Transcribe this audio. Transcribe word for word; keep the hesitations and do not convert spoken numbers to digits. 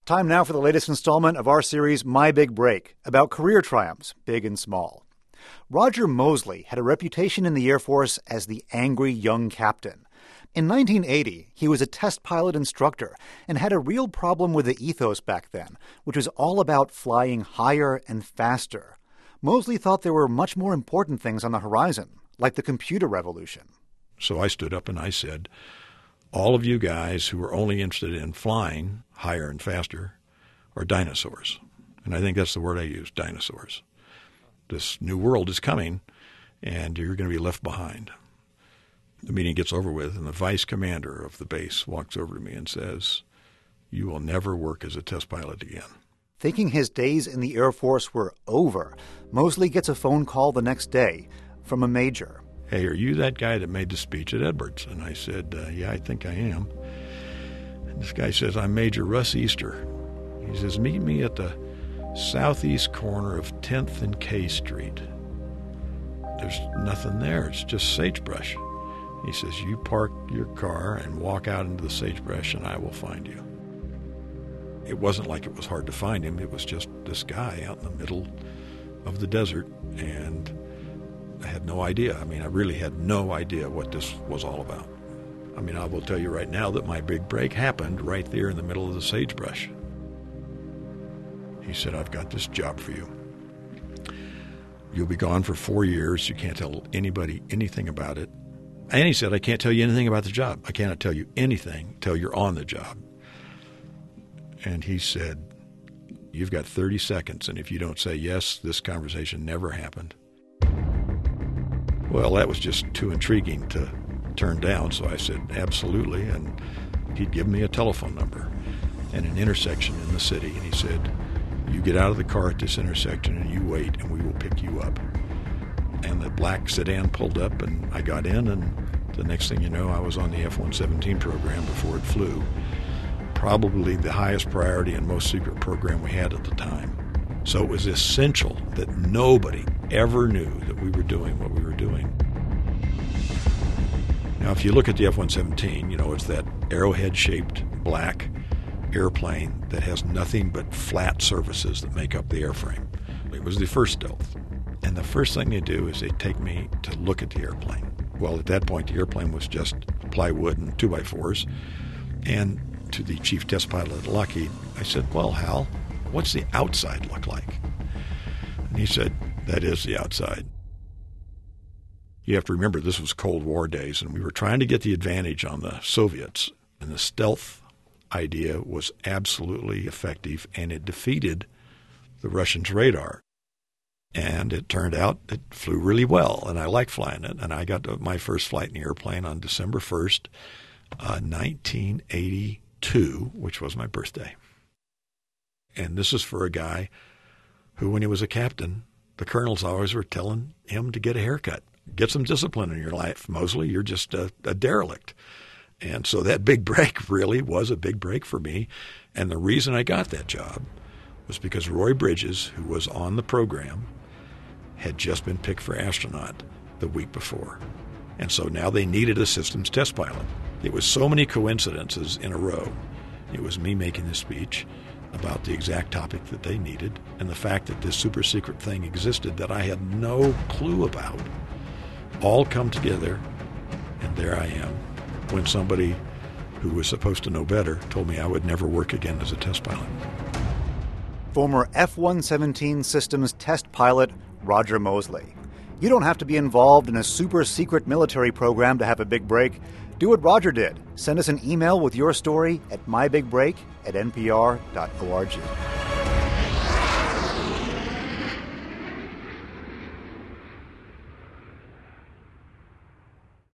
Time now for the latest installment of our series, My Big Break, about career triumphs, big and small. Roger Mosley had a reputation in the Air Force as the angry young captain. In nineteen eighty, he was a test pilot instructor and had a real problem with the ethos back then, which was all about flying higher and faster. Mosley thought there were much more important things on the horizon, like the computer revolution. So I stood up and I said, all of you guys who are only interested in flying higher and faster are dinosaurs. And I think that's the word I used, dinosaurs. This new world is coming, and you're going to be left behind. The meeting gets over with, and the vice commander of the base walks over to me and says, you will never work as a test pilot again. Thinking his days in the Air Force were over, Mosley gets a phone call the next day from a major. Hey, are you that guy that made the speech at Edwards? And I said, uh, yeah, I think I am. And this guy says, I'm Major Russ Easter. He says, meet me at the southeast corner of tenth and K Street. There's nothing there. It's just sagebrush. He says, you park your car and walk out into the sagebrush and I will find you. It wasn't like it was hard to find him. It was just this guy out in the middle of the desert, and I had no idea. I mean, I really had no idea what this was all about. I mean, I will tell you right now that my big break happened right there in the middle of the sagebrush. He said, I've got this job for you. You'll be gone for four years. You can't tell anybody anything about it. And he said, I can't tell you anything about the job. I cannot tell you anything till you're on the job. And he said, you've got thirty seconds, and if you don't say yes, this conversation never happened. Well, that was just too intriguing to turn down, so I said, absolutely. And he'd give me a telephone number and an intersection in the city, and he said, you get out of the car at this intersection and you wait, and we will pick you up. And the black sedan pulled up, and I got in, and the next thing you know, I was on the F one seventeen program before it flew. Probably the highest priority and most secret program we had at the time. So it was essential that nobody ever knew that we were doing what we were doing. Now, if you look at the F one seventeen, you know, it's that arrowhead-shaped black airplane that has nothing but flat surfaces that make up the airframe. It was the first stealth. And the first thing they do is they take me to look at the airplane. Well, at that point, the airplane was just plywood and two by fours. And to the chief test pilot at Lockheed, I said, well, Hal, what's the outside look like? And he said, that is the outside. You have to remember this was Cold War days, and we were trying to get the advantage on the Soviets. And the stealth idea was absolutely effective, and it defeated the Russians' radar. And it turned out it flew really well, and I liked flying it. And I got to my first flight in the airplane on December first, uh, nineteen eighty-two, which was my birthday. And this is for a guy who, when he was a captain, the colonels always were telling him to get a haircut. Get some discipline in your life, Mosley. You're just a, a derelict. And so that big break really was a big break for me. And the reason I got that job was because Roy Bridges, who was on the program, had just been picked for astronaut the week before. And so now they needed a systems test pilot. It was so many coincidences in a row. It was me making the speech about the exact topic that they needed, and the fact that this super secret thing existed that I had no clue about, all come together, and there I am, when somebody who was supposed to know better told me I would never work again as a test pilot. Former F one seventeen systems test pilot Roger Mosley. You don't have to be involved in a super secret military program to have a big break. Do what Roger did. Send us an email with your story at mybig break at n p r dot org.